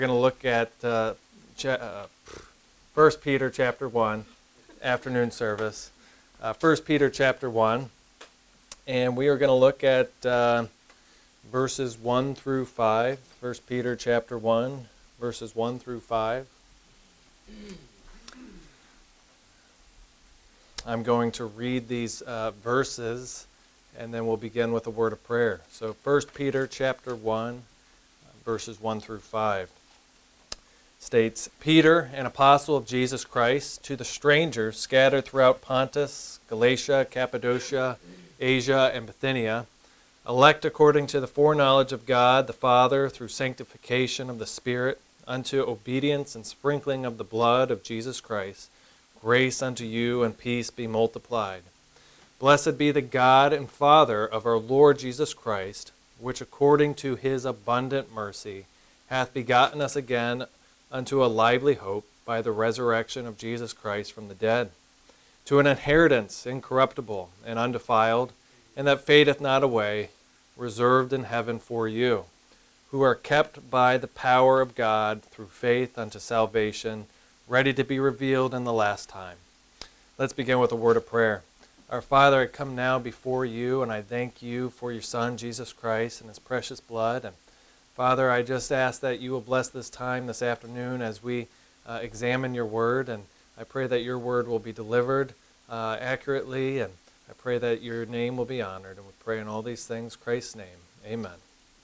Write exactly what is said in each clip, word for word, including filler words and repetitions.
We're going to look at uh, cha- uh, First Peter chapter one, afternoon service. Uh, First Peter chapter one, and we are going to look at uh, verses one through five. First Peter chapter one, verses one through five. I'm going to read these uh, verses, and then we'll begin with a word of prayer. So First Peter chapter one, verses one through five. States, Peter, an apostle of Jesus Christ, to the strangers scattered throughout Pontus, Galatia, Cappadocia, Asia, and Bithynia, elect according to the foreknowledge of God the Father through sanctification of the Spirit, unto obedience and sprinkling of the blood of Jesus Christ, grace unto you and peace be multiplied. Blessed be the God and Father of our Lord Jesus Christ, which according to his abundant mercy hath begotten us again unto a lively hope by the resurrection of Jesus Christ from the dead, to an inheritance incorruptible and undefiled, and that fadeth not away, reserved in heaven for you, who are kept by the power of God through faith unto salvation, ready to be revealed in the last time. Let's begin with a word of prayer. Our Father, I come now before you, and I thank you for your Son, Jesus Christ, and his precious blood. And Father, I just ask that you will bless this time this afternoon as we uh, examine your word, and I pray that your word will be delivered uh, accurately, and I pray that your name will be honored, and we pray in all these things, in Christ's name, amen.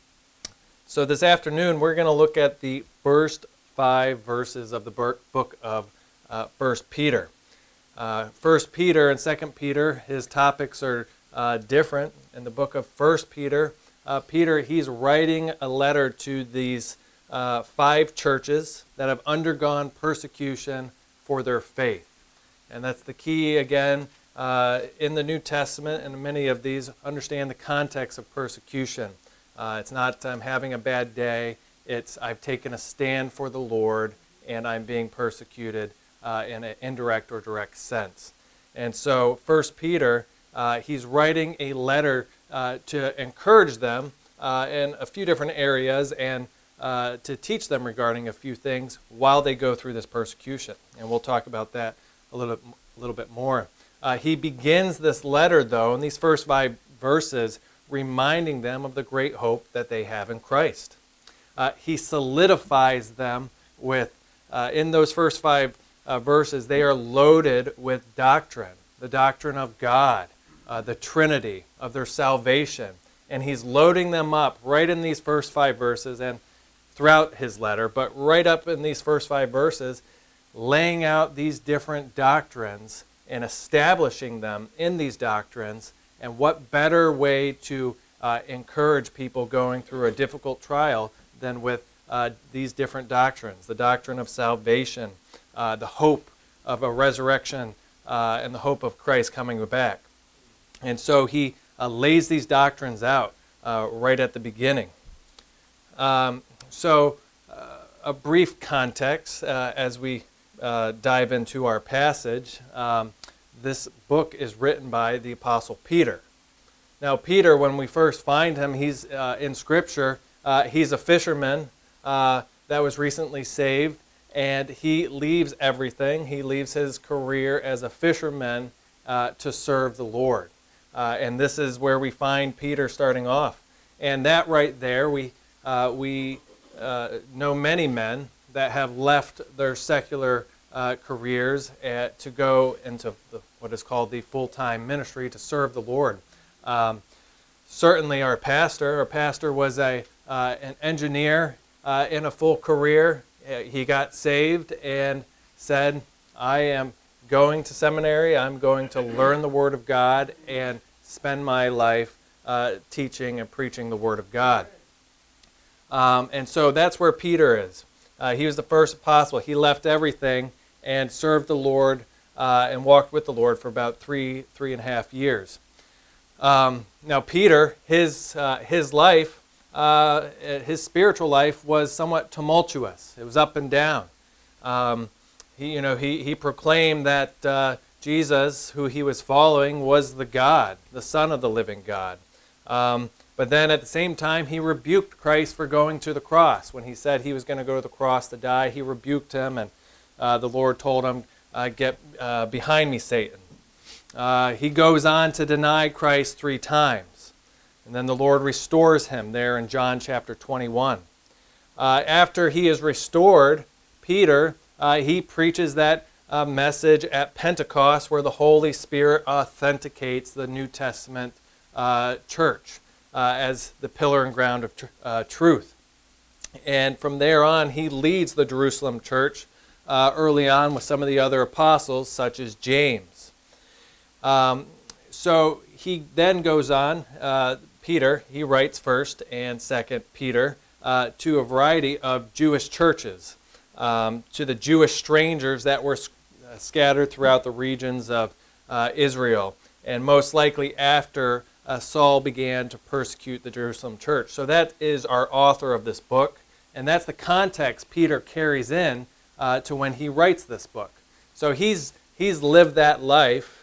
So this afternoon, we're going to look at the first five verses of the book of uh, First Peter. Uh, First Peter and Second Peter, his topics are uh, different. In the book of First Peter, Uh, Peter, he's writing a letter to these uh, five churches that have undergone persecution for their faith. And that's the key, again, uh, in the New Testament, and many of these understand the context of persecution. Uh, it's not I'm having a bad day, it's I've taken a stand for the Lord, and I'm being persecuted uh, in an indirect or direct sense. And so First Peter, uh, he's writing a letter Uh, to encourage them uh, in a few different areas and uh, to teach them regarding a few things while they go through this persecution. And we'll talk about that a little, a little bit more. Uh, he begins this letter, though, in these first five verses, reminding them of the great hope that they have in Christ. Uh, he solidifies them with, uh, in those first five uh, verses, they are loaded with doctrine, the doctrine of God, Uh, the Trinity, of their salvation. And he's loading them up right in these first five verses and throughout his letter, but right up in these first five verses, laying out these different doctrines and establishing them in these doctrines. And what better way to uh, encourage people going through a difficult trial than with uh, these different doctrines. The doctrine of salvation, uh, the hope of a resurrection, uh, and the hope of Christ coming back. And so he uh, lays these doctrines out uh, right at the beginning. Um, so uh, a brief context uh, as we uh, dive into our passage. Um, this book is written by the Apostle Peter. Now Peter, when we first find him, he's uh, in Scripture, uh, he's a fisherman uh, that was recently saved, and he leaves everything. He leaves his career as a fisherman uh, to serve the Lord. Uh, and this is where we find Peter starting off. And that right there, we uh, we uh, know many men that have left their secular uh, careers at, to go into the, what is called the full-time ministry to serve the Lord. Um, certainly our pastor, our pastor was a uh, an engineer uh, in a full career. He got saved and said, I am going to seminary, I'm going to learn the Word of God and spend my life uh, teaching and preaching the Word of God. Um, and so that's where Peter is. Uh, he was the first apostle. He left everything and served the Lord uh, and walked with the Lord for about three, three and a half years. Um, now Peter, his, uh, his life, uh, his spiritual life was somewhat tumultuous. It was up and down. Um, He, you know, he, he proclaimed that uh, Jesus, who he was following, was the God, the Son of the living God. Um, But then at the same time, he rebuked Christ for going to the cross. When he said he was going to go to the cross to die, he rebuked him, and uh, the Lord told him, uh, get uh, behind me, Satan. Uh, he goes on to deny Christ three times. And then the Lord restores him there in John chapter twenty-one. Uh, after he is restored, Peter, uh, he preaches that uh, message at Pentecost where the Holy Spirit authenticates the New Testament uh, church uh, as the pillar and ground of tr- uh, truth. And from there on, he leads the Jerusalem church uh, early on with some of the other apostles, such as James. Um, so he then goes on, uh, Peter, he writes first and second Peter, uh, to a variety of Jewish churches, um, to the Jewish strangers that were sc- uh, scattered throughout the regions of uh, Israel, and most likely after uh, Saul began to persecute the Jerusalem church. So that is our author of this book, and that's the context Peter carries in uh, to when he writes this book. So he's he's lived that life,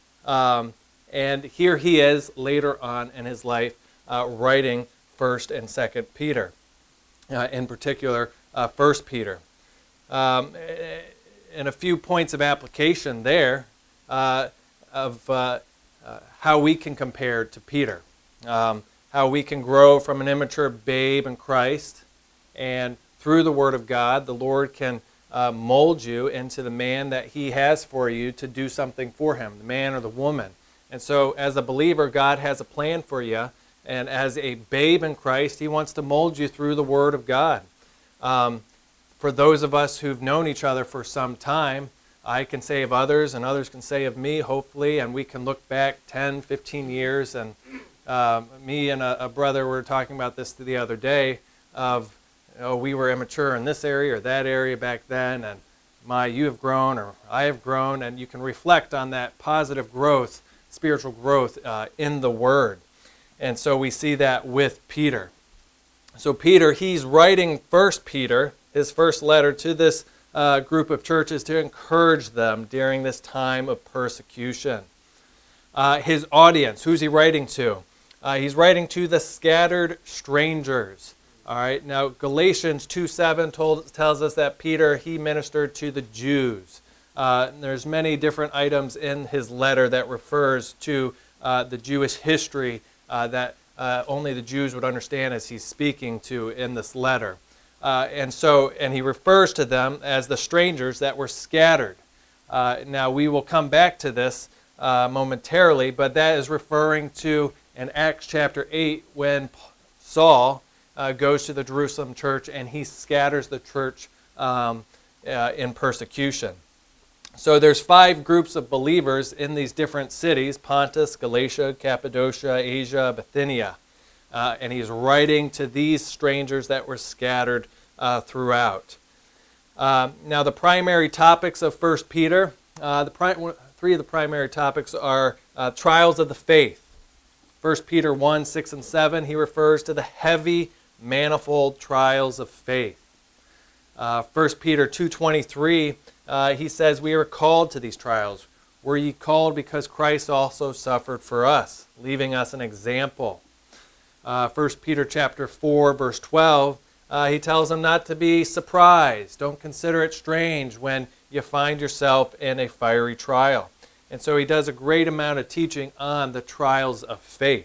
um, and here he is later on in his life uh, writing First and Second Peter, uh, in particular uh, First Peter. Um, and a few points of application there uh, of uh, uh, how we can compare to Peter, um, how we can grow from an immature babe in Christ, and through the Word of God, the Lord can uh, mold you into the man that He has for you to do something for Him, the man or the woman. And so as a believer, God has a plan for you, and as a babe in Christ, He wants to mold you through the Word of God. Um, for those of us who've known each other for some time, I can say of others, and others can say of me, hopefully, and we can look back ten, fifteen years, and uh, me and a, a brother were talking about this the other day, of oh, we were immature in this area or that area back then, and my, you have grown, or I have grown, and you can reflect on that positive growth, spiritual growth uh, in the Word. And so we see that with Peter. So Peter, he's writing First Peter, his first letter to this uh, group of churches to encourage them during this time of persecution. Uh, his audience, who's he writing to? Uh, he's writing to the scattered strangers. All right. Now Galatians two seven told, tells us that Peter, he ministered to the Jews. Uh, there's many different items in his letter that refers to uh, the Jewish history uh, that uh, only the Jews would understand as he's speaking to in this letter. Uh, and so, and he refers to them as the strangers that were scattered. Uh, now we will come back to this uh, momentarily, but that is referring to in Acts chapter eight when Saul uh, goes to the Jerusalem church and he scatters the church um, uh, in persecution. So there's five groups of believers in these different cities: Pontus, Galatia, Cappadocia, Asia, Bithynia. Uh, and he's writing to these strangers that were scattered uh, throughout. Uh, now the primary topics of First Peter, uh, the pri- three of the primary topics are uh, trials of the faith. First Peter one, six, and seven, he refers to the heavy, manifold trials of faith. Uh, First Peter two twenty-three, uh, he says, we are called to these trials. Were ye called because Christ also suffered for us, leaving us an example. Uh, First Peter chapter four, verse twelve, uh, he tells them not to be surprised. Don't consider it strange when you find yourself in a fiery trial. And so he does a great amount of teaching on the trials of faith.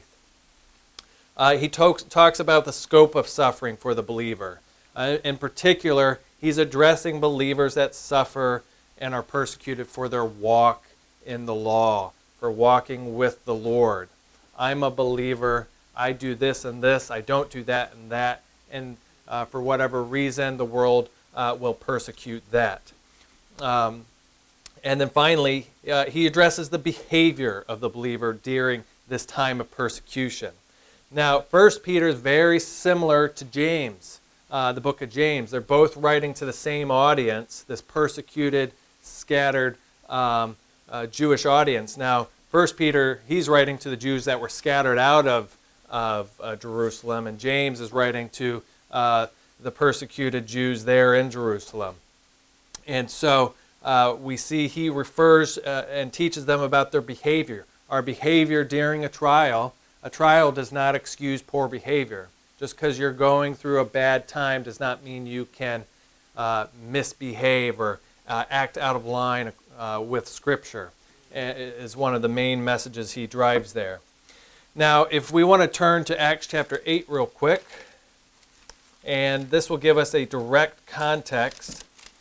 Uh, he talks, talks about the scope of suffering for the believer. Uh, in particular, he's addressing believers that suffer and are persecuted for their walk in the law, for walking with the Lord. I'm a believer. I do this and this, I don't do that and that, and uh, for whatever reason, the world uh, will persecute that. Um, and then finally, uh, he addresses the behavior of the believer during this time of persecution. Now, First Peter is very similar to James, uh, the book of James. They're both writing to the same audience, this persecuted, scattered um, uh, Jewish audience. Now, First Peter, he's writing to the Jews that were scattered out of of uh, Jerusalem, and James is writing to uh, the persecuted Jews there in Jerusalem. And so uh, we see he refers uh, and teaches them about their behavior. Our behavior during a trial a trial does not excuse poor behavior. Just because you're going through a bad time does not mean you can uh, misbehave or uh, act out of line uh, with Scripture, is one of the main messages he drives there. Now, if we want to turn to Acts chapter eight real quick, and this will give us a direct context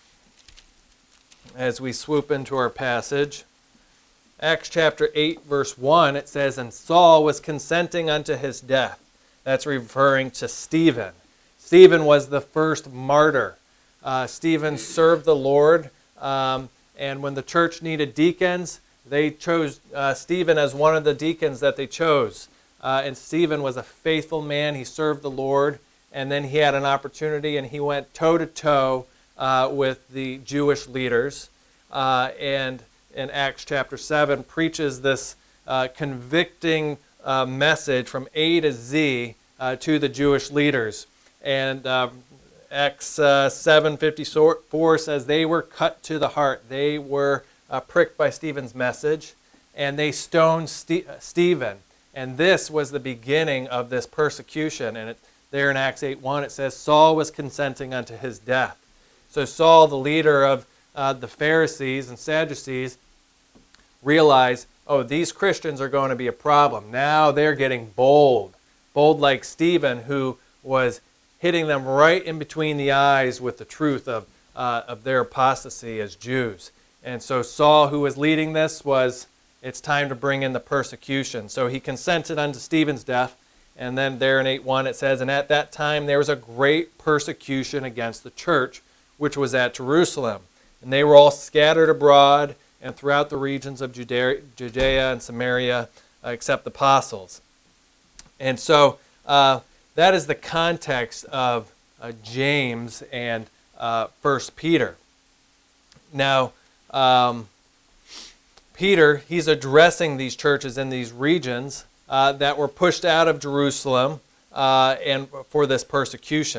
as we swoop into our passage. Acts chapter eight, verse one, it says, "And Saul was consenting unto his death." That's referring to Stephen. Stephen was the first martyr. Uh, Stephen served the Lord, um, and when the church needed deacons, they chose uh, Stephen as one of the deacons that they chose. Uh, and Stephen was a faithful man. He served the Lord, and then he had an opportunity, and he went toe-to-toe uh, with the Jewish leaders. Uh, and in Acts chapter seven, preaches this uh, convicting uh, message from A to Z uh, to the Jewish leaders. And uh, Acts uh, seven fifty-four says they were cut to the heart. They were uh, pricked by Stephen's message, and they stoned Ste- Stephen. And this was the beginning of this persecution. And it, there in Acts eight one, it says, Saul was consenting unto his death. So Saul, the leader of uh, the Pharisees and Sadducees, realized, oh, these Christians are going to be a problem. Now they're getting bold. Bold like Stephen, who was hitting them right in between the eyes with the truth of, uh, of their apostasy as Jews. And so Saul, who was leading this, was, it's time to bring in the persecution. So he consented unto Stephen's death. And then there in eight one it says, "And at that time there was a great persecution against the church, which was at Jerusalem. And they were all scattered abroad and throughout the regions of Judea, Judea and Samaria, uh, except the apostles." And so uh, that is the context of uh, James and uh, First Peter. Now, um, Peter, he's addressing these churches in these regions uh, that were pushed out of Jerusalem uh, and for this persecution.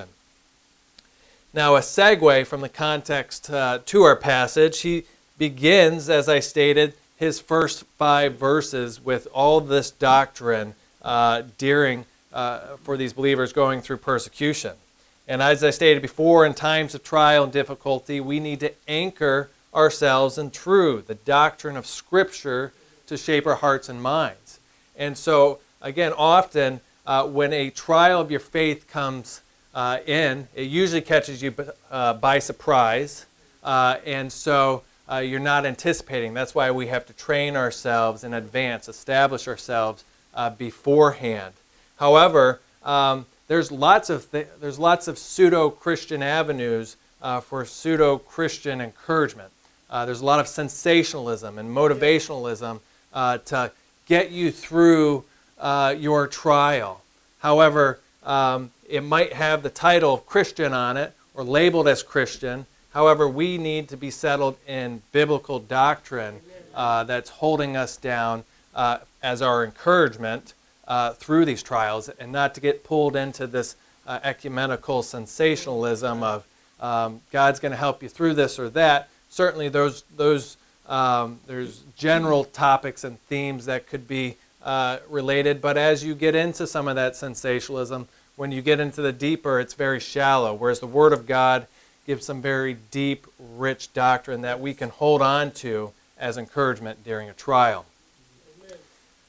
Now, a segue from the context uh, to our passage, he begins, as I stated, his first five verses with all this doctrine uh, during uh, for these believers going through persecution. And as I stated before, in times of trial and difficulty, we need to anchor ourselves in truth, the doctrine of Scripture, to shape our hearts and minds. And so, again, often uh, when a trial of your faith comes uh, in, it usually catches you uh, by surprise. Uh, and so uh, you're not anticipating. That's why we have to train ourselves in advance, establish ourselves uh, beforehand. However, um, there's lots of th- there's lots of pseudo-Christian avenues uh, for pseudo-Christian encouragement. Uh, there's a lot of sensationalism and motivationalism uh, to get you through uh, your trial. However, um, it might have the title of Christian on it or labeled as Christian. However, we need to be settled in biblical doctrine uh, that's holding us down uh, as our encouragement uh, through these trials, and not to get pulled into this uh, ecumenical sensationalism of um, God's going to help you through this or that. Certainly those those um, there's general topics and themes that could be uh, related, but as you get into some of that sensationalism, when you get into the deeper, it's very shallow, whereas the Word of God gives some very deep, rich doctrine that we can hold on to as encouragement during a trial. Amen.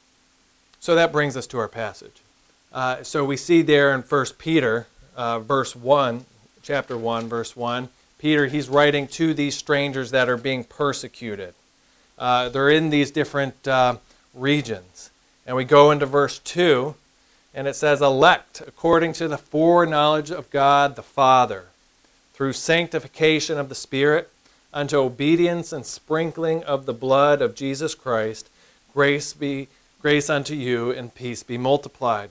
So that brings us to our passage. Uh, so we see there in First Peter, uh, verse one, chapter one, verse one, Peter, he's writing to these strangers that are being persecuted. Uh, they're in these different uh, regions. And we go into verse two, and it says, "Elect according to the foreknowledge of God the Father, through sanctification of the Spirit, unto obedience and sprinkling of the blood of Jesus Christ, grace be grace unto you, and peace be multiplied."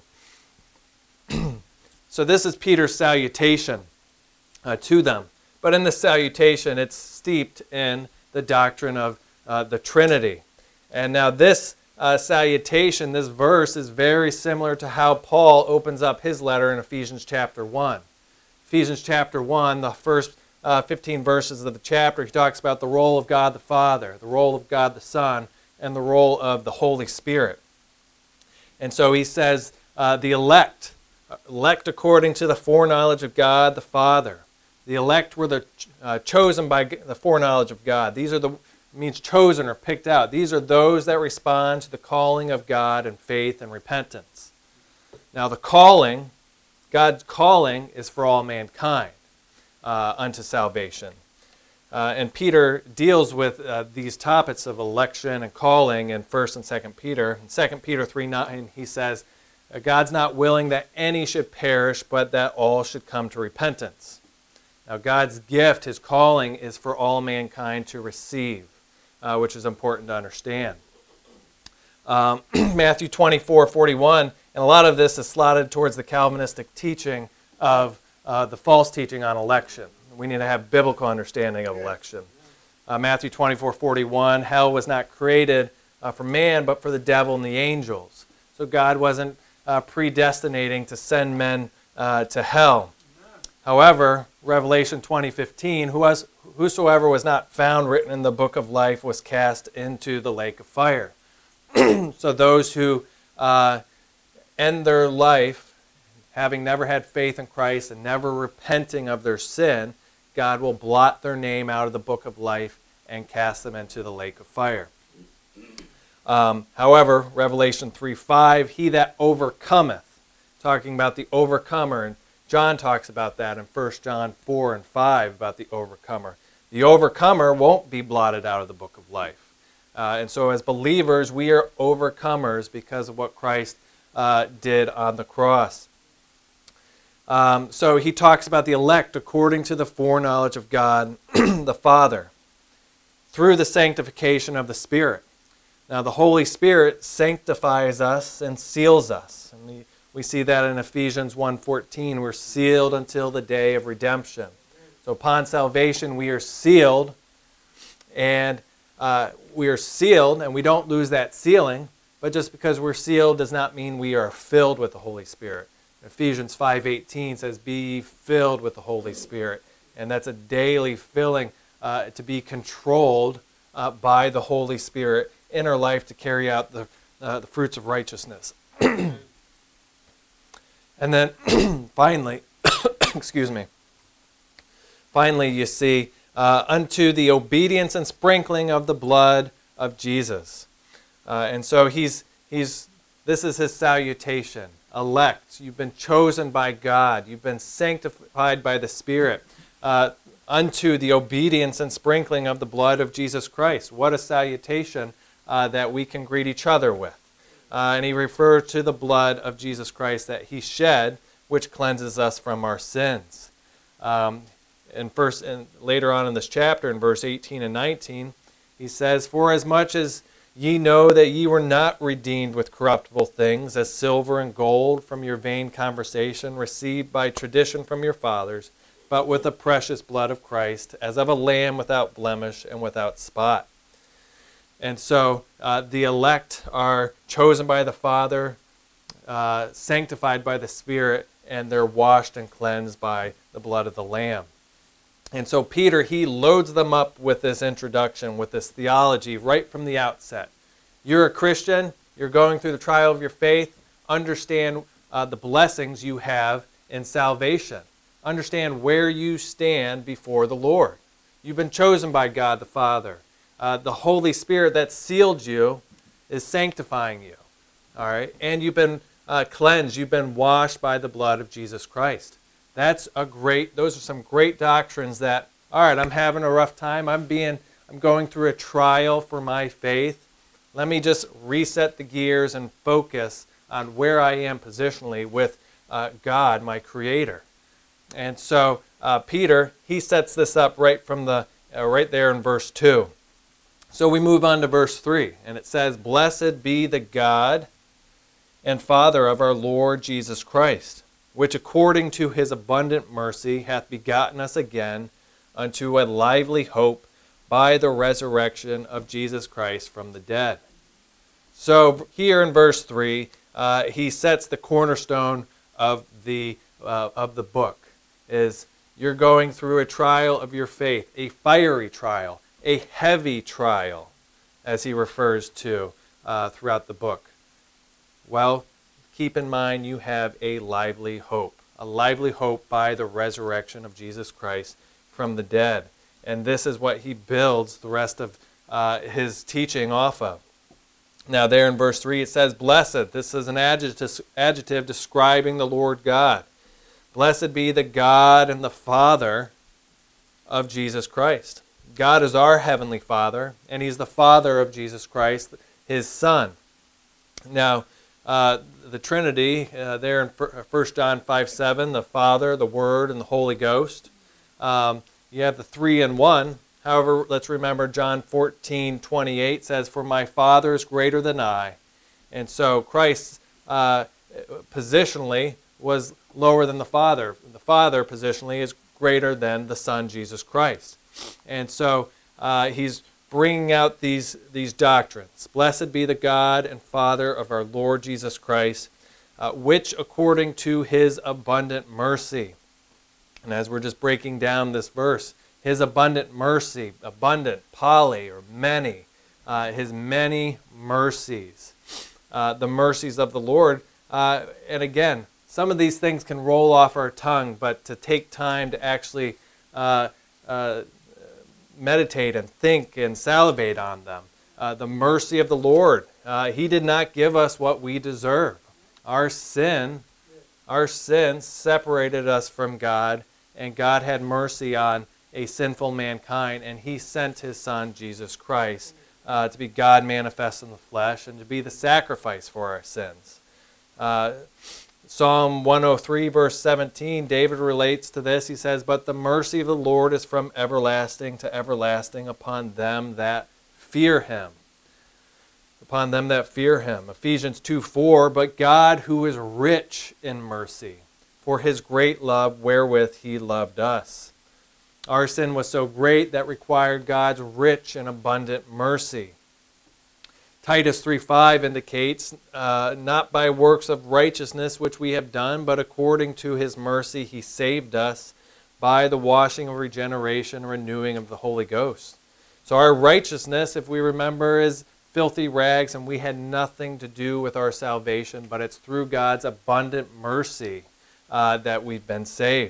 So this is Peter's salutation uh, to them. But in the salutation, it's steeped in the doctrine of uh, the Trinity. And now this uh, salutation, this verse, is very similar to how Paul opens up his letter in Ephesians chapter one. Ephesians chapter one, the first uh, fifteen verses of the chapter, he talks about the role of God the Father, the role of God the Son, and the role of the Holy Spirit. And so he says, uh, the elect, elect according to the foreknowledge of God the Father. The elect were the uh, chosen by the foreknowledge of God. These are the, means chosen or picked out. These are those that respond to the calling of God in faith and repentance. Now the calling, God's calling is for all mankind uh, unto salvation. Uh, and Peter deals with uh, these topics of election and calling in First and Second Peter. In Second Peter three nine, he says, God's not willing that any should perish, but that all should come to repentance. Now God's gift, his calling, is for all mankind to receive, uh, which is important to understand. Um, Matthew twenty-four forty-one, and a lot of this is slotted towards the Calvinistic teaching of uh, the false teaching on election. We need to have biblical understanding of election. Uh, Matthew twenty-four forty-one, hell was not created uh, for man, but for the devil and the angels. So God wasn't uh, predestinating to send men uh, to hell. However, Revelation twenty fifteen, who was, whosoever was not found written in the book of life was cast into the lake of fire. So those who uh, end their life having never had faith in Christ and never repenting of their sin, God will blot their name out of the book of life and cast them into the lake of fire. Um, however, Revelation three five, he that overcometh, talking about the overcomer, and John talks about that in First John four and five about the overcomer. The overcomer won't be blotted out of the book of life. Uh, and so as believers, we are overcomers because of what Christ uh, did on the cross. Um, so he talks about the elect according to the foreknowledge of God the Father through the sanctification of the Spirit. Now the Holy Spirit sanctifies us and seals us. And we, we see that in Ephesians one fourteen. We're sealed until the day of redemption. So upon salvation we are sealed, and uh, we are sealed, and we don't lose that sealing, but just because we're sealed does not mean we are filled with the Holy Spirit. Ephesians five eighteen says, be filled with the Holy Spirit. And that's a daily filling uh, to be controlled uh, by the Holy Spirit in our life to carry out the, uh, the fruits of righteousness. And then finally, excuse me, finally you see, uh, unto the obedience and sprinkling of the blood of Jesus. Uh, and so he's he's this is his salutation. Elect, you've been chosen by God, you've been sanctified by the Spirit, uh, unto the obedience and sprinkling of the blood of Jesus Christ. What a salutation uh, that we can greet each other with. Uh, and he refers to the blood of Jesus Christ that he shed, which cleanses us from our sins. Um, and first, and later on in this chapter, in verse eighteen and nineteen, he says, for as much as ye know that ye were not redeemed with corruptible things, as silver and gold from your vain conversation, received by tradition from your fathers, but with the precious blood of Christ, as of a lamb without blemish and without spot. And so uh, the elect are chosen by the Father, uh, sanctified by the Spirit, and they're washed and cleansed by the blood of the Lamb. And so Peter, he loads them up with this introduction, with this theology right from the outset. You're a Christian, you're going through the trial of your faith, understand uh, the blessings you have in salvation. Understand where you stand before the Lord. You've been chosen by God the Father. Uh, the Holy Spirit that sealed you is sanctifying you. All right? And you've been uh, cleansed, you've been washed by the blood of Jesus Christ. That's a great, those are some great doctrines that, all right, I'm having a rough time. I'm being, I'm going through a trial for my faith. Let me just reset the gears and focus on where I am positionally with uh, God, my Creator. And so uh, Peter, he sets this up right from the, uh, right there in verse two. So we move on to verse three, and it says, blessed be the God and Father of our Lord Jesus Christ, which according to his abundant mercy hath begotten us again unto a lively hope by the resurrection of Jesus Christ from the dead. So here in verse three, uh, he sets the cornerstone of the, uh, of the book, is you're going through a trial of your faith, a fiery trial, a heavy trial, as he refers to uh, throughout the book. Well, keep in mind you have a lively hope, a lively hope by the resurrection of Jesus Christ from the dead. And this is what he builds the rest of uh, his teaching off of. Now there in verse three it says, blessed. This is an adjective, adjective describing the Lord God. Blessed be the God and the Father of Jesus Christ. God is our heavenly Father, and he's the Father of Jesus Christ, his Son. Now, uh, the Trinity, uh, there in First John five seven, the Father, the Word, and the Holy Ghost. Um, you have the three in one. However, let's remember John fourteen twenty-eight says, for my Father is greater than I. And so Christ uh, positionally was lower than the Father. The Father positionally is greater than the Son, Jesus Christ. And so uh, he's bringing out these, these doctrines. Blessed be the God and Father of our Lord Jesus Christ, uh, which according to his abundant mercy. And as we're just breaking down this verse, his abundant mercy, abundant, poly, or many, uh, his many mercies. Uh, the mercies of the Lord. Uh, and again, some of these things can roll off our tongue, but to take time to actually uh, uh, meditate and think and salivate on them. Uh, the mercy of the Lord. Uh, he did not give us what we deserve. Our sin, our sin separated us from God, and God had mercy on a sinful mankind, and he sent his Son, Jesus Christ, uh, to be God manifest in the flesh and to be the sacrifice for our sins. Uh, Psalm one oh three, verse seventeen, David relates to this. He says, but the mercy of the Lord is from everlasting to everlasting upon them that fear him. Upon them that fear him. Ephesians two four, but God who is rich in mercy, for his great love wherewith he loved us. Our sin was so great that required God's rich and abundant mercy. Titus three five indicates, uh, not by works of righteousness which we have done, but according to his mercy he saved us by the washing of regeneration and renewing of the Holy Ghost. So our righteousness, if we remember, is filthy rags, and we had nothing to do with our salvation, but it's through God's abundant mercy uh, that we've been saved.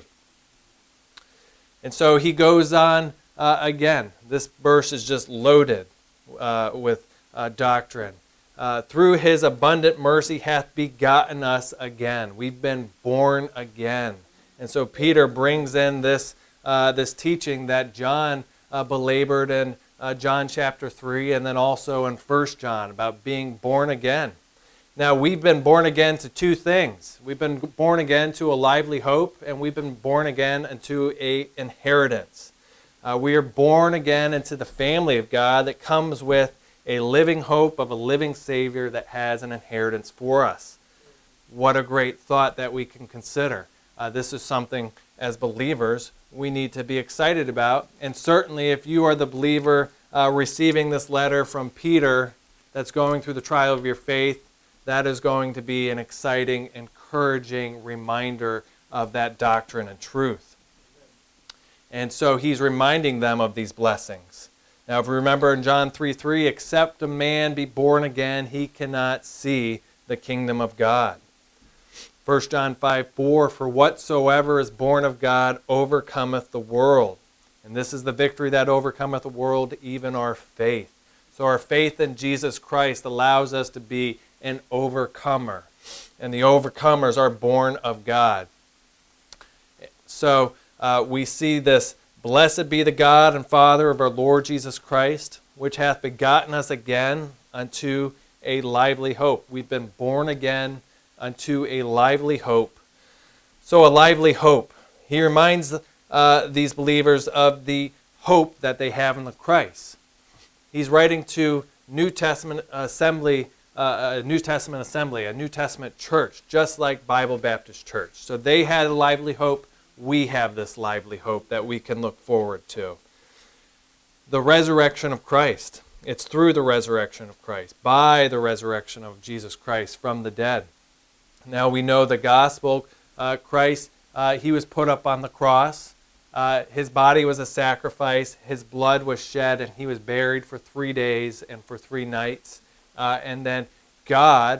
And so he goes on uh, again. This verse is just loaded uh, with uh, doctrine. Uh, through his abundant mercy hath begotten us again. We've been born again. And so Peter brings in this, uh, this teaching that John uh, belabored in uh, John chapter three, and then also in First John about being born again. Now, we've been born again to two things. We've been born again to a lively hope, and we've been born again into an inheritance. Uh, we are born again into the family of God that comes with a living hope of a living Savior that has an inheritance for us. What a great thought that we can consider. Uh, this is something, as believers, we need to be excited about. And certainly, if you are the believer uh, receiving this letter from Peter that's going through the trial of your faith, that is going to be an exciting, encouraging reminder of that doctrine and truth. And so he's reminding them of these blessings. Now, if you remember in John three three, except a man be born again, he cannot see the kingdom of God. First John five four, for whatsoever is born of God overcometh the world. And this is the victory that overcometh the world, even our faith. So our faith in Jesus Christ allows us to be an overcomer. And the overcomers are born of God. So uh, we see this, blessed be the God and Father of our Lord Jesus Christ, which hath begotten us again unto a lively hope. We've been born again unto a lively hope. So a lively hope. He reminds uh, these believers of the hope that they have in the Christ. He's writing to New Testament assembly Uh, a New Testament assembly, a New Testament church, just like Bible Baptist Church. So they had a lively hope. We have this lively hope that we can look forward to. The resurrection of Christ. It's through the resurrection of Christ, by the resurrection of Jesus Christ from the dead. Now we know the gospel. Uh, Christ, uh, he was put up on the cross. Uh, his body was a sacrifice. His blood was shed, and he was buried for three days and for three nights. Uh, and then God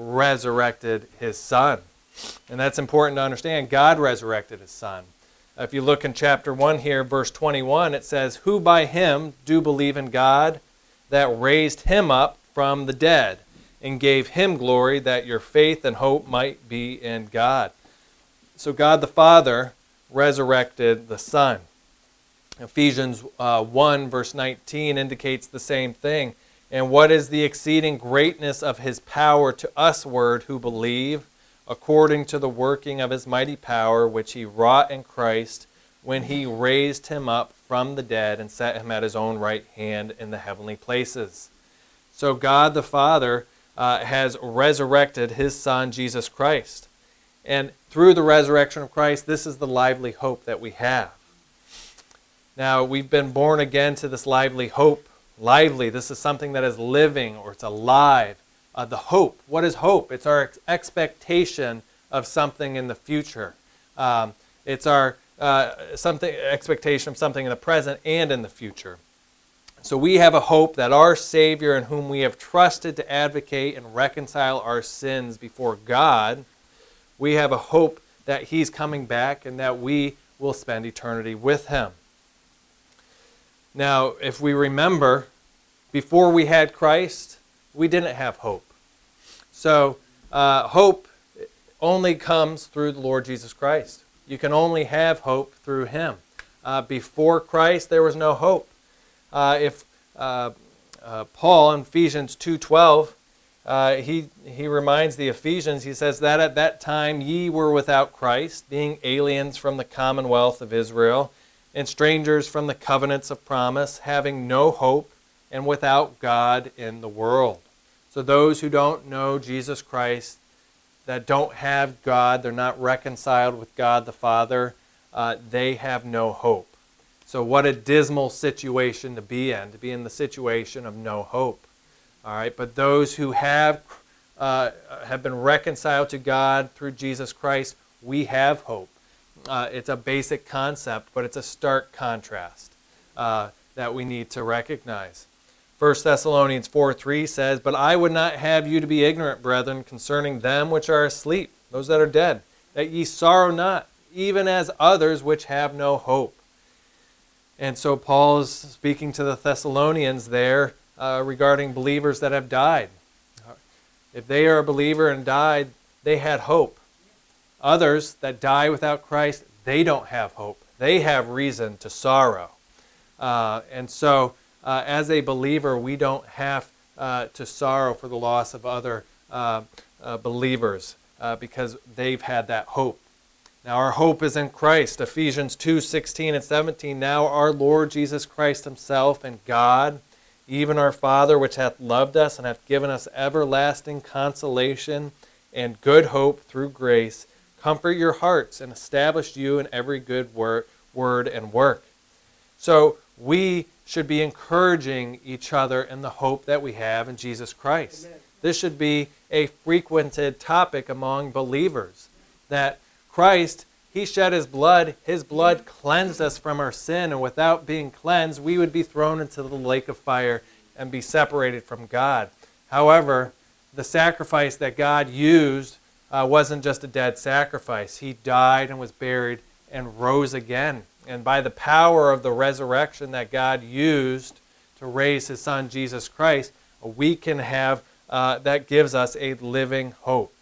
resurrected his Son. And that's important to understand. God resurrected his Son. If you look in chapter one here, verse twenty-one, it says, who by him do believe in God, that raised him up from the dead, and gave him glory, that your faith and hope might be in God. So God the Father resurrected the Son. Ephesians uh, one, verse nineteen indicates the same thing. And what is the exceeding greatness of his power to usward who believe, according to the working of his mighty power, which he wrought in Christ, when he raised him up from the dead and set him at his own right hand in the heavenly places. So God the Father uh, has resurrected his Son, Jesus Christ. And through the resurrection of Christ, this is the lively hope that we have. Now, we've been born again to this lively hope. Lively, this is something that is living, or it's alive. Uh, the hope. What is hope? It's our ex- expectation of something in the future. Um, it's our uh, something expectation of something in the present and in the future. So we have a hope that our Savior, in whom we have trusted to advocate and reconcile our sins before God, we have a hope that he's coming back and that we will spend eternity with him. Now, if we remember, before we had Christ, we didn't have hope. So uh, hope only comes through the Lord Jesus Christ. You can only have hope through him. Uh, before Christ, there was no hope. Uh, if uh, uh, Paul in Ephesians two twelve, uh, he, he reminds the Ephesians, he says that at that time ye were without Christ, being aliens from the commonwealth of Israel, and strangers from the covenants of promise, having no hope, and without God in the world. So those who don't know Jesus Christ, that don't have God, they're not reconciled with God the Father, uh, they have no hope. So what a dismal situation to be in, to be in the situation of no hope. All right, but those who have uh, have been reconciled to God through Jesus Christ, we have hope. Uh, it's a basic concept, but it's a stark contrast uh, that we need to recognize. First Thessalonians four three says, but I would not have you to be ignorant, brethren, concerning them which are asleep, those that are dead, that ye sorrow not, even as others which have no hope. And so Paul is speaking to the Thessalonians there uh, regarding believers that have died. If they are a believer and died, they had hope. Others that die without Christ, they don't have hope. They have reason to sorrow. Uh, and so uh, as a believer, we don't have uh, to sorrow for the loss of other uh, uh, believers uh, because they've had that hope. Now our hope is in Christ. Ephesians two sixteen and seventeen. Now our Lord Jesus Christ himself and God, even our Father, which hath loved us and hath given us everlasting consolation and good hope through grace, comfort your hearts and establish you in every good wor- word and work. So we should be encouraging each other in the hope that we have in Jesus Christ. Amen. This should be a frequented topic among believers, that Christ, he shed his blood, his blood cleansed us from our sin, and without being cleansed, we would be thrown into the lake of fire and be separated from God. However, the sacrifice that God used uh, wasn't just a dead sacrifice. He died and was buried and rose again. And by the power of the resurrection that God used to raise his Son, Jesus Christ, we can have, uh, that gives us a living hope.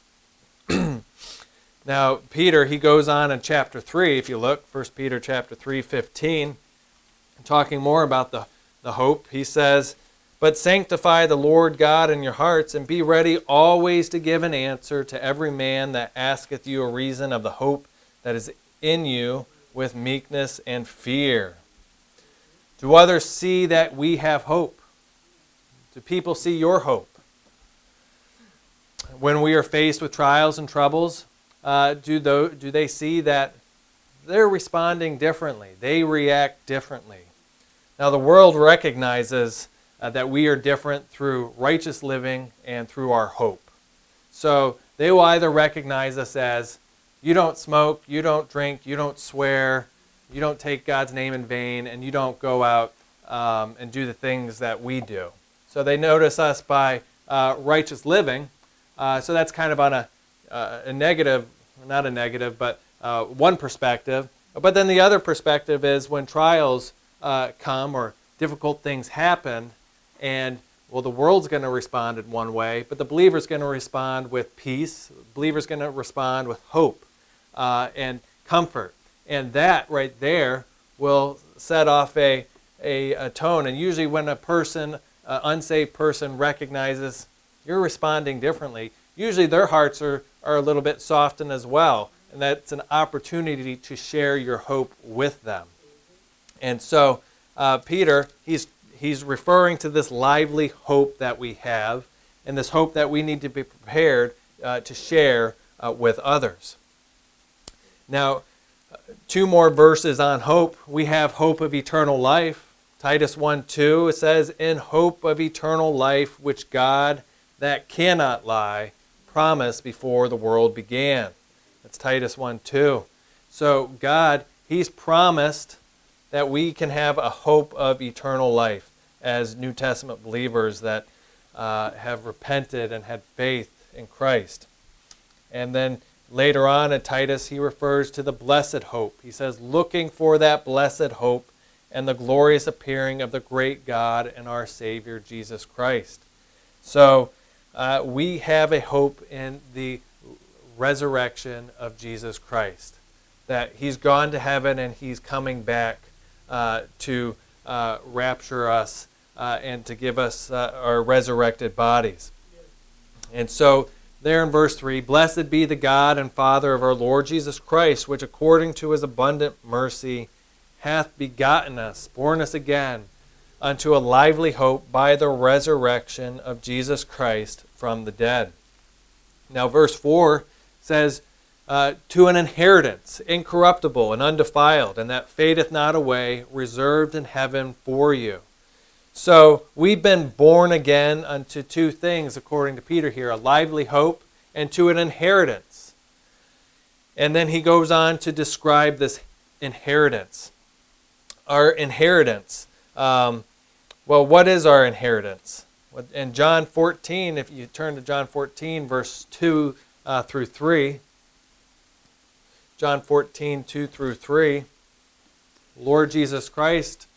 Now, Peter, he goes on in chapter three, if you look, First Peter chapter three, fifteen, talking more about the, the hope. He says, but sanctify the Lord God in your hearts, and be ready always to give an answer to every man that asketh you a reason of the hope that is in you, with meekness and fear. Do others see that we have hope? Do people see your hope? When we are faced with trials and troubles, uh, do, tho- do they see that they're responding differently? They react differently. Now the world recognizes uh, that we are different through righteous living and through our hope. So they will either recognize us as, you don't smoke, you don't drink, you don't swear, you don't take God's name in vain, and you don't go out um, and do the things that we do. So they notice us by uh, righteous living, Uh, so that's kind of on a, uh, a negative, not a negative, but uh, one perspective. But then the other perspective is when trials uh, come or difficult things happen, and well, the world's going to respond in one way, but the believer's going to respond with peace. The believer's going to respond with hope uh, and comfort. And that right there will set off a, a, a tone. And usually when a person, an unsaved person, recognizes you're responding differently, usually their hearts are, are a little bit softened as well. And that's an opportunity to share your hope with them. And so uh, Peter, he's He's referring to this lively hope that we have and this hope that we need to be prepared uh, to share uh, with others. Now, two more verses on hope. We have hope of eternal life. Titus one two, it says, "In hope of eternal life, which God, that cannot lie, promised before the world began." That's Titus one two. So God, He's promised that we can have a hope of eternal life as New Testament believers that uh, have repented and had faith in Christ. And then later on in Titus, he refers to the blessed hope. He says, "Looking for that blessed hope and the glorious appearing of the great God and our Savior, Jesus Christ." So uh, we have a hope in the resurrection of Jesus Christ, that He's gone to heaven and He's coming back Uh, to uh, rapture us uh, and to give us uh, our resurrected bodies. And so there in verse three, "Blessed be the God and Father of our Lord Jesus Christ, which according to His abundant mercy hath begotten us," born us again, "unto a lively hope by the resurrection of Jesus Christ from the dead." Now verse four says, Uh, "to an inheritance, incorruptible and undefiled, and that fadeth not away, reserved in heaven for you." So we've been born again unto two things, according to Peter here, a lively hope and to an inheritance. And then he goes on to describe this inheritance. Our inheritance. Um, well, what is our inheritance? In John fourteen, if you turn to John fourteen, verse two uh, through three, John fourteen, two through three, Lord Jesus Christ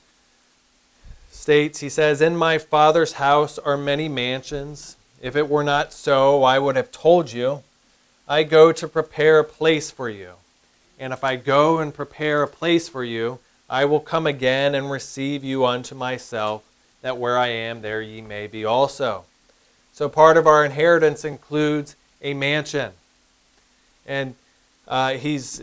states, he says, "In my Father's house are many mansions. If it were not so, I would have told you. I go to prepare a place for you. And if I go and prepare a place for you, I will come again and receive you unto myself, that where I am, there ye may be also." So part of our inheritance includes a mansion. And Uh, he's,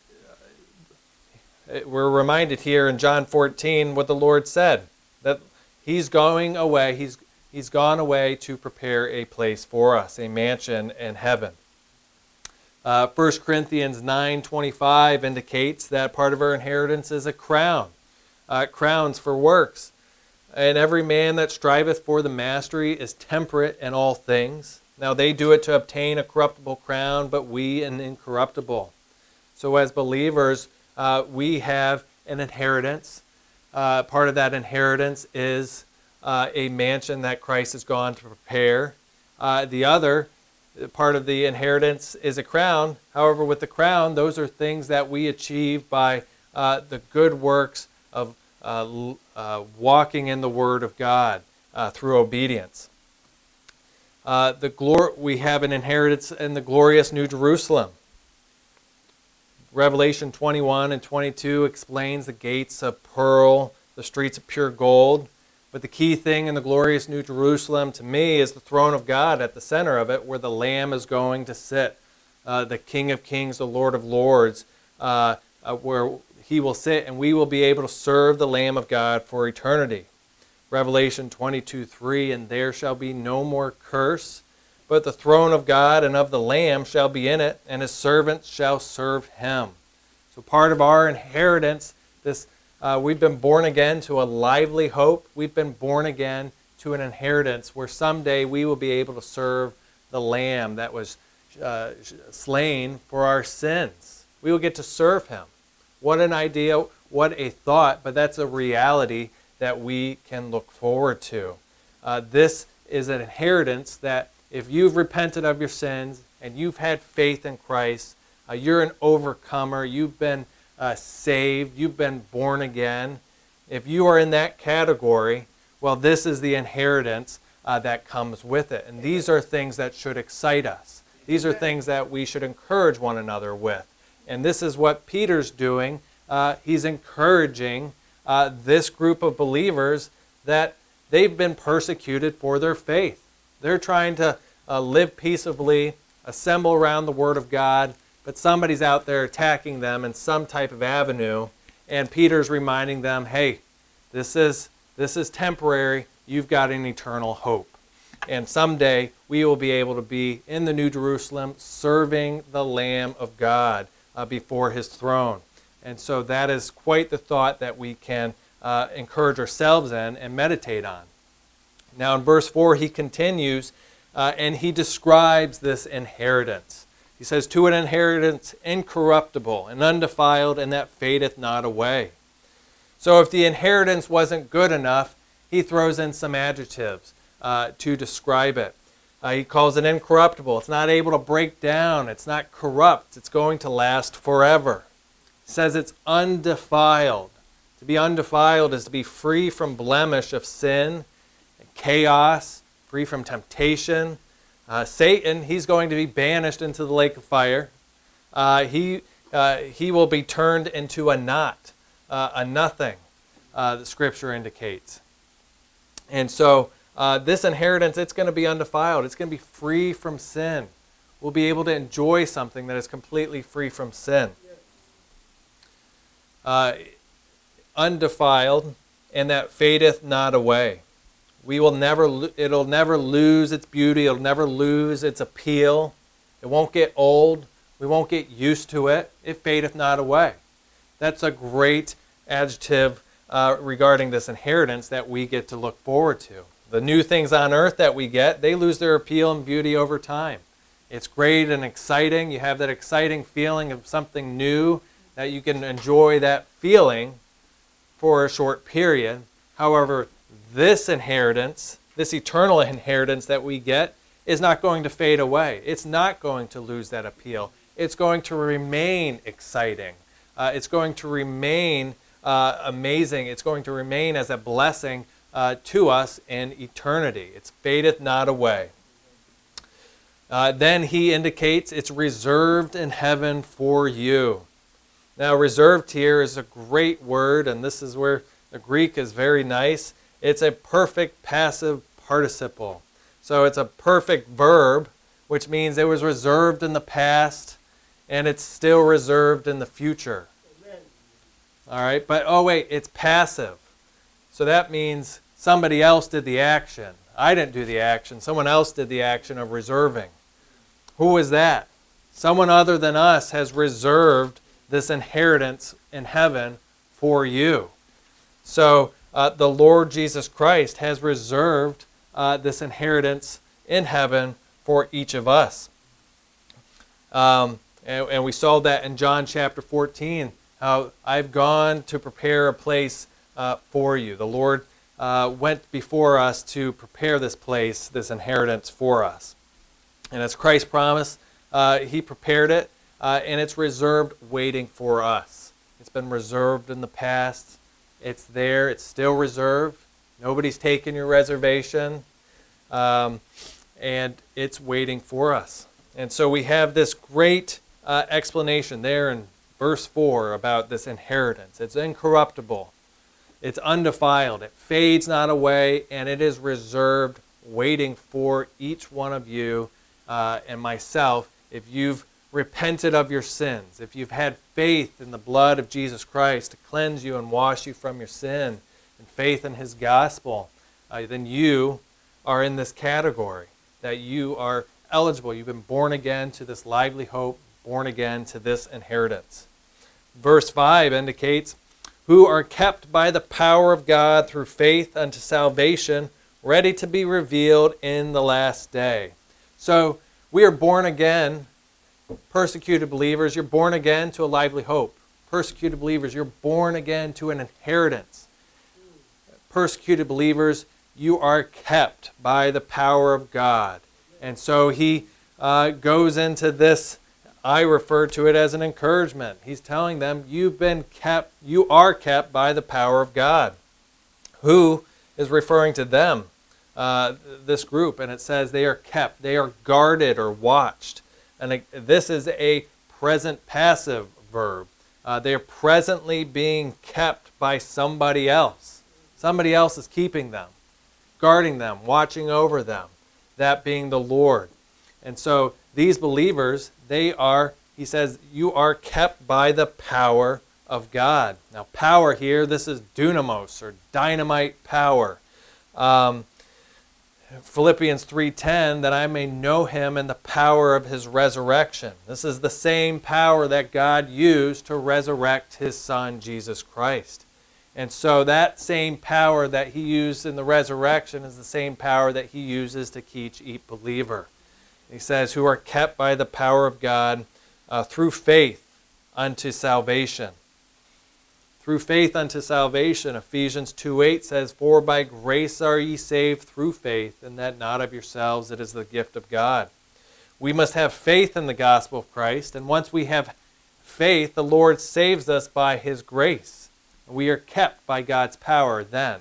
we're reminded here in John fourteen what the Lord said, that He's going away, He's, he's gone away to prepare a place for us, a mansion in heaven. Uh, First Corinthians nine twenty-five indicates that part of our inheritance is a crown, uh, crowns for works. "And every man that striveth for the mastery is temperate in all things. Now they do it to obtain a corruptible crown, but we an incorruptible." So as believers, uh, we have an inheritance. Uh, part of that inheritance is uh, a mansion that Christ has gone to prepare. Uh, the other part of the inheritance is a crown. However, with the crown, those are things that we achieve by uh, the good works of uh, uh, walking in the Word of God uh, through obedience. Uh, the glor- we have an inheritance in the glorious New Jerusalem. Revelation twenty-one and twenty-two explains the gates of pearl, the streets of pure gold. But the key thing in the glorious New Jerusalem to me is the throne of God at the center of it, where the Lamb is going to sit, uh, the King of Kings, the Lord of Lords, uh, uh, where He will sit, and we will be able to serve the Lamb of God for eternity. Revelation twenty-two three, "And there shall be no more curse, but the throne of God and of the Lamb shall be in it, and His servants shall serve Him." So part of our inheritance, this uh, we've been born again to a lively hope. We've been born again to an inheritance where someday we will be able to serve the Lamb that was uh, slain for our sins. We will get to serve Him. What an idea, what a thought, but that's a reality that we can look forward to. Uh, this is an inheritance that if you've repented of your sins and you've had faith in Christ, uh, you're an overcomer, you've been uh, saved, you've been born again. If you are in that category, well, this is the inheritance uh, that comes with it. And these are things that should excite us. These are things that we should encourage one another with. And this is what Peter's doing. Uh, he's encouraging uh, this group of believers that they've been persecuted for their faith. They're trying to uh, live peaceably, assemble around the Word of God, but somebody's out there attacking them in some type of avenue, and Peter's reminding them, hey, this is, this is temporary. You've got an eternal hope. And someday we will be able to be in the New Jerusalem serving the Lamb of God uh, before His throne. And so that is quite the thought that we can uh, encourage ourselves in and meditate on. Now in verse four, he continues uh, and he describes this inheritance. He says, to an inheritance incorruptible and undefiled and that fadeth not away. So if the inheritance wasn't good enough, he throws in some adjectives uh, to describe it. Uh, he calls it incorruptible. It's not able to break down. It's not corrupt. It's going to last forever. He says it's undefiled. To be undefiled is to be free from blemish of sin, and chaos, free from temptation. Uh, Satan, he's going to be banished into the lake of fire. Uh, he, uh, he will be turned into a not, uh, a nothing, uh, the Scripture indicates. And so uh, this inheritance, it's going to be undefiled. It's going to be free from sin. We'll be able to enjoy something that is completely free from sin. Uh, undefiled, and that fadeth not away. We will never, it'll never lose its beauty. It'll never lose its appeal. It won't get old. We won't get used to it. It fadeth not away. That's a great adjective uh, regarding this inheritance that we get to look forward to. The new things on earth that we get, they lose their appeal and beauty over time. It's great and exciting. You have that exciting feeling of something new, that you can enjoy that feeling for a short period. However, this inheritance, this eternal inheritance that we get, is not going to fade away. It's not going to lose that appeal. It's going to remain exciting. Uh, it's going to remain uh, amazing. It's going to remain as a blessing uh, to us in eternity. It fadeth not away. Uh, then he indicates it's reserved in heaven for you. Now, reserved here is a great word, and this is where the Greek is very nice. It's a perfect passive participle. So it's a perfect verb, which means it was reserved in the past, and it's still reserved in the future. Amen. All right, but oh wait, it's passive. So that means somebody else did the action. I didn't do the action. Someone else did the action of reserving. Who was that? Someone other than us has reserved this inheritance in heaven for you. So uh, the Lord Jesus Christ has reserved uh, this inheritance in heaven for each of us. Um, and, and we saw that in John chapter fourteen, how I've gone to prepare a place uh, for you. The Lord uh, went before us to prepare this place, this inheritance for us. And as Christ promised, uh, He prepared it. Uh, and it's reserved waiting for us. It's been reserved in the past. It's there. It's still reserved. Nobody's taken your reservation. Um, and it's waiting for us. And so we have this great uh, explanation there in verse four about this inheritance. It's incorruptible. It's undefiled. It fades not away. And it is reserved waiting for each one of you uh, and myself if you've repented of your sins, if you've had faith in the blood of Jesus Christ to cleanse you and wash you from your sin, and faith in His gospel, uh, then you are in this category, that you are eligible. You've been born again to this lively hope, born again to this inheritance. Verse five indicates, who are kept by the power of God through faith unto salvation, ready to be revealed in the last day. So we are born again. Persecuted believers, you're born again to a lively hope. Persecuted believers, you're born again to an inheritance. Persecuted believers, you are kept by the power of God. And so he uh, goes into this, I refer to it as an encouragement. He's telling them, you've been kept, you are kept by the power of God. Who is referring to them, uh, this group, and it says they are kept, they are guarded or watched. And it, this is a present passive verb. Uh, they are presently being kept by somebody else. Somebody else is keeping them, guarding them, watching over them, that being the Lord. And so these believers, they are, he says, you are kept by the power of God. Now, power here, this is dunamos or dynamite power. Um, Philippians three ten, that I may know him and the power of his resurrection. This is the same power that God used to resurrect his Son, Jesus Christ. And so that same power that he used in the resurrection is the same power that he uses to teach each believer. He says, who are kept by the power of God uh, through faith unto salvation. Through faith unto salvation, Ephesians two eight says, for by grace are ye saved through faith, and that not of yourselves, it is the gift of God. We must have faith in the gospel of Christ, and once we have faith, the Lord saves us by his grace. We are kept by God's power then.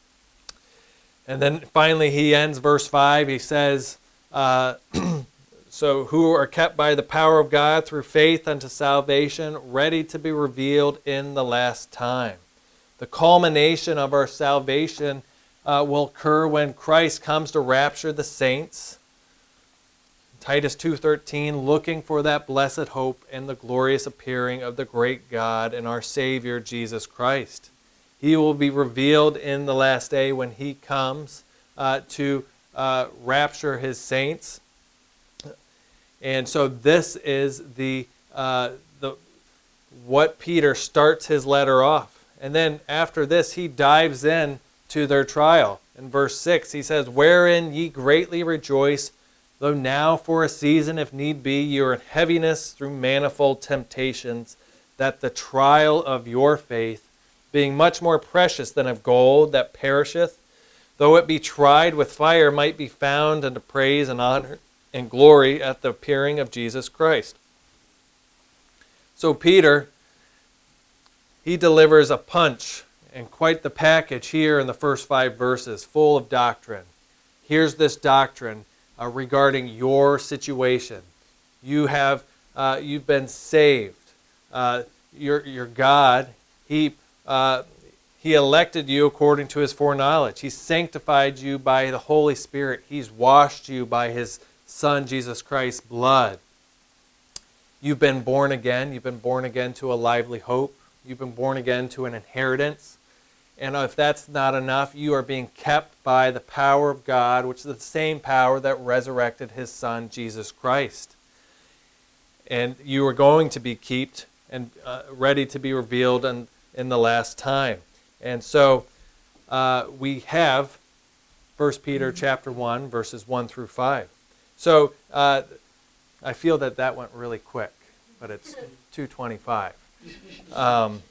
And then finally he ends verse five, he says, uh, so who are kept by the power of God through faith unto salvation, ready to be revealed in the last time. The culmination of our salvation uh, will occur when Christ comes to rapture the saints. Titus two thirteen, looking for that blessed hope and the glorious appearing of the great God and our Savior Jesus Christ. He will be revealed in the last day when he comes uh, to uh, rapture his saints. And so this is the uh, the what Peter starts his letter off. And then after this, he dives in to their trial. In verse six, he says, wherein ye greatly rejoice, though now for a season, if need be, you are in heaviness through manifold temptations, that the trial of your faith, being much more precious than of gold that perisheth, though it be tried with fire, might be found unto praise and honor and glory at the appearing of Jesus Christ. So Peter, he delivers a punch and quite the package here in the first five verses, full of doctrine. Here's this doctrine uh, regarding your situation. You have, uh, you've been saved. Uh, your your God, he uh, he elected you according to his foreknowledge. He sanctified you by the Holy Spirit. He's washed you by his Son, Jesus Christ's blood. You've been born again. You've been born again to a lively hope. You've been born again to an inheritance. And if that's not enough, you are being kept by the power of God, which is the same power that resurrected his Son, Jesus Christ. And you are going to be kept and uh, ready to be revealed in, in the last time. And so uh, we have First Peter chapter one, verses one through five. So uh, I feel that that went really quick, but it's two twenty-five. Um,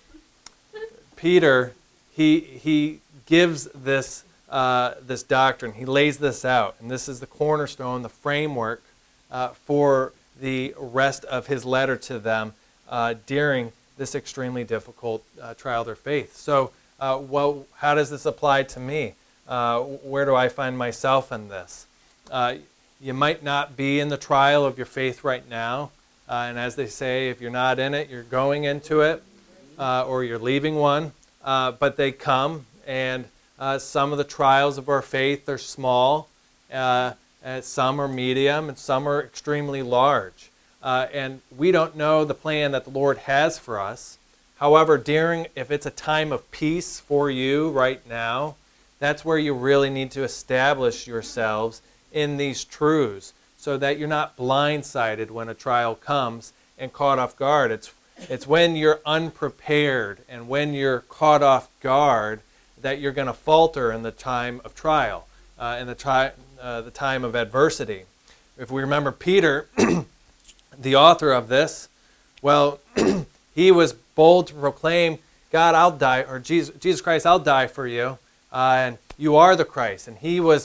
Peter, he he gives this uh, this doctrine. He lays this out, and this is the cornerstone, the framework uh, for the rest of his letter to them uh, during this extremely difficult uh, trial of their faith. So, uh, well, how does this apply to me? Uh, where do I find myself in this? Uh, You might not be in the trial of your faith right now. Uh, and as they say, if you're not in it, you're going into it, uh, or you're leaving one. Uh, but they come, and uh, some of the trials of our faith are small, uh, and some are medium, and some are extremely large. Uh, and we don't know the plan that the Lord has for us. However, during, if it's a time of peace for you right now, that's where you really need to establish yourselves in these truths so that you're not blindsided when a trial comes and caught off guard. It's it's when you're unprepared and when you're caught off guard that you're going to falter in the time of trial, uh, in the, tri- uh, the time of adversity. If we remember Peter, the author of this, well, he was bold to proclaim, God, I'll die, or Jesus, Jesus Christ, I'll die for you, uh, and you are the Christ. And he was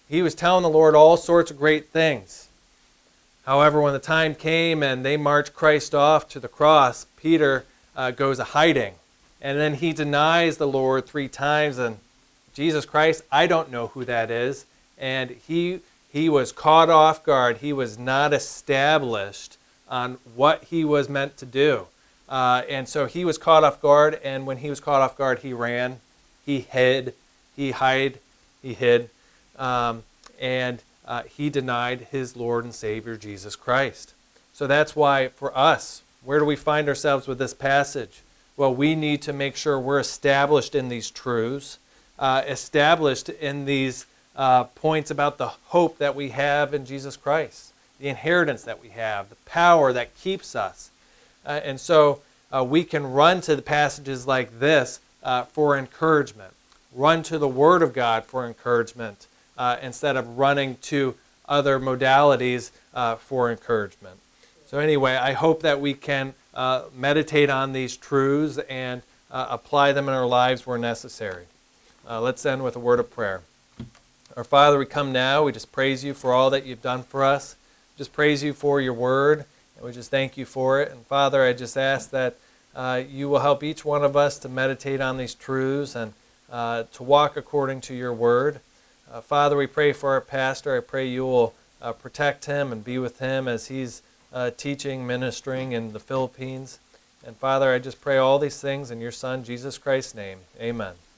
he was telling the Lord all sorts of great things. However, when the time came and they marched Christ off to the cross, Peter uh, goes a hiding. And then he denies the Lord three times. And Jesus Christ, I don't know who that is. And he he was caught off guard. He was not established on what he was meant to do. Uh, and so he was caught off guard. And when he was caught off guard, he ran. He hid. He hid. He hid. Um, and uh, he denied his Lord and Savior, Jesus Christ. So that's why for us, where do we find ourselves with this passage? Well, we need to make sure we're established in these truths, uh, established in these uh, points about the hope that we have in Jesus Christ, the inheritance that we have, the power that keeps us. Uh, and so uh, we can run to the passages like this uh, for encouragement, run to the Word of God for encouragement, uh, instead of running to other modalities uh, for encouragement. So anyway, I hope that we can uh, meditate on these truths and uh, apply them in our lives where necessary. Uh, let's end with a word of prayer. Our Father, we come now. We just praise you for all that you've done for us. Just praise you for your word, and we just thank you for it. And Father, I just ask that uh, you will help each one of us to meditate on these truths and uh, to walk according to your word. Uh, Father, we pray for our pastor. I pray you will uh, protect him and be with him as he's uh, teaching, ministering in the Philippines. And Father, I just pray all these things in your Son, Jesus Christ's name. Amen.